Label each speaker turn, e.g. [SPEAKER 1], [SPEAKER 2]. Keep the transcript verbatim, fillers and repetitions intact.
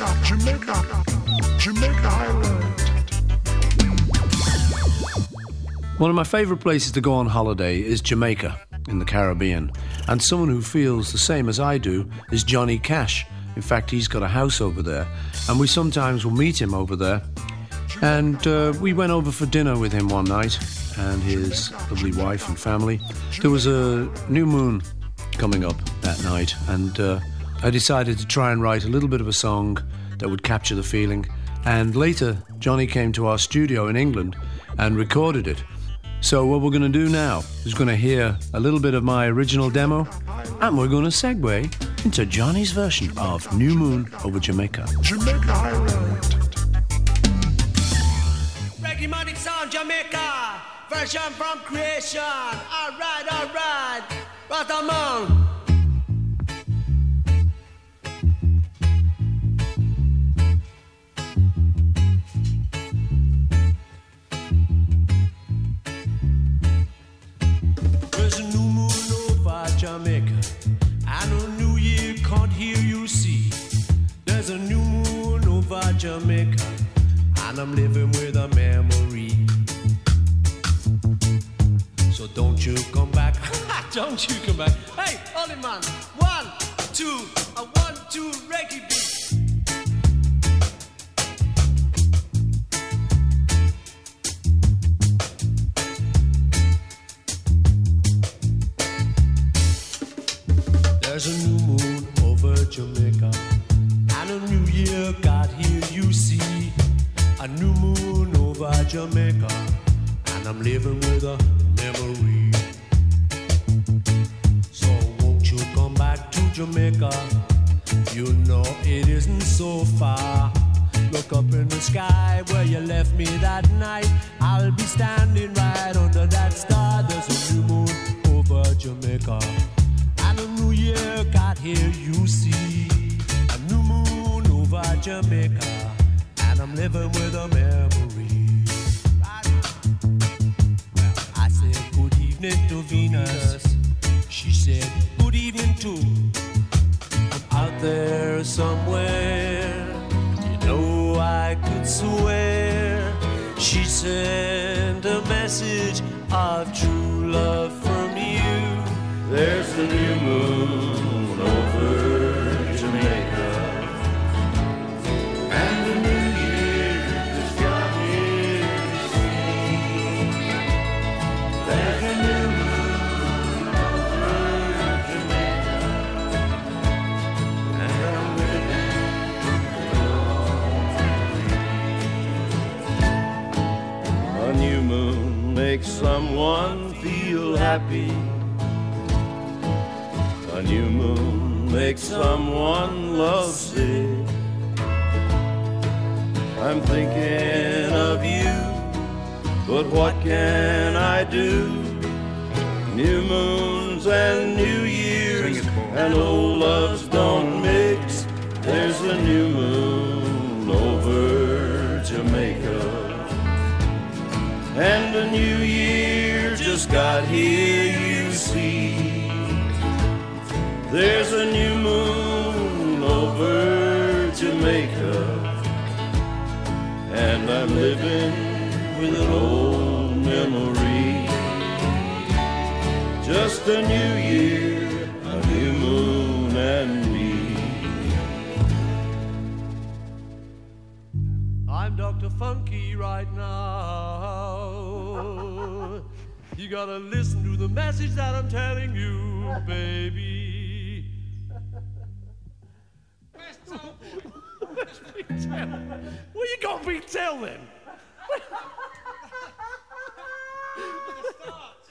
[SPEAKER 1] Jamaica, Jamaica, Jamaica Island.
[SPEAKER 2] One of my favourite places to go on holiday is Jamaica in the Caribbean, and someone who feels the same as I do is Johnny Cash. In fact, he's got a house over there, and we sometimes will meet him over there. And uh, we went over for dinner with him one night and his lovely wife and family. There was a new moon coming up that night, and uh, I decided to try and write a little bit of a song that would capture the feeling. And later, Johnny came to our studio in England and recorded it. So what we're going to do now is going to hear a little bit of my original demo, and we're going to segue into Johnny's version of New Moon over Jamaica.
[SPEAKER 1] Jamaica Island.
[SPEAKER 3] Reggae sound Jamaica, version from creation. All right, all right, Ratamon. There's a new moon over Jamaica, and a new year can't hear you see. There's a new moon over Jamaica, and I'm living with a memory. So don't you come back, don't you come back. Hey, Ollie man, one, two, a one, two, reggae beat. There's a new moon over Jamaica, and a new year got here, you see. A new moon over Jamaica, and I'm living with a memory. So won't you come back to Jamaica? You know it isn't so far. Look up in the sky where you left me that night. I'll be standing right under that star. There's a new moon over Jamaica, and a new year got here, you see. A new moon over Jamaica, and I'm living with a memory. Well, I said good evening to Venus. She said good evening too. I'm out there somewhere, you know I could swear. She sent a message of true love from you.
[SPEAKER 4] There's a new moon over Jamaica, and a new year just got here to see. There's a new moon over Jamaica, and I'm living. A new moon makes someone feel happy. A new moon makes someone lovesick. I'm thinking of you, but what can I do? New moons and new years and old loves don't mix. There's a new moon over Jamaica, and a new year just got here, you see. There's a new moon over Jamaica, and I'm living with an old memory. Just a new year, a new moon and me.
[SPEAKER 3] I'm Doctor Funky right now. You gotta listen to the message that I'm telling you, baby. Where's Big Tell? Where you got Big Tell then?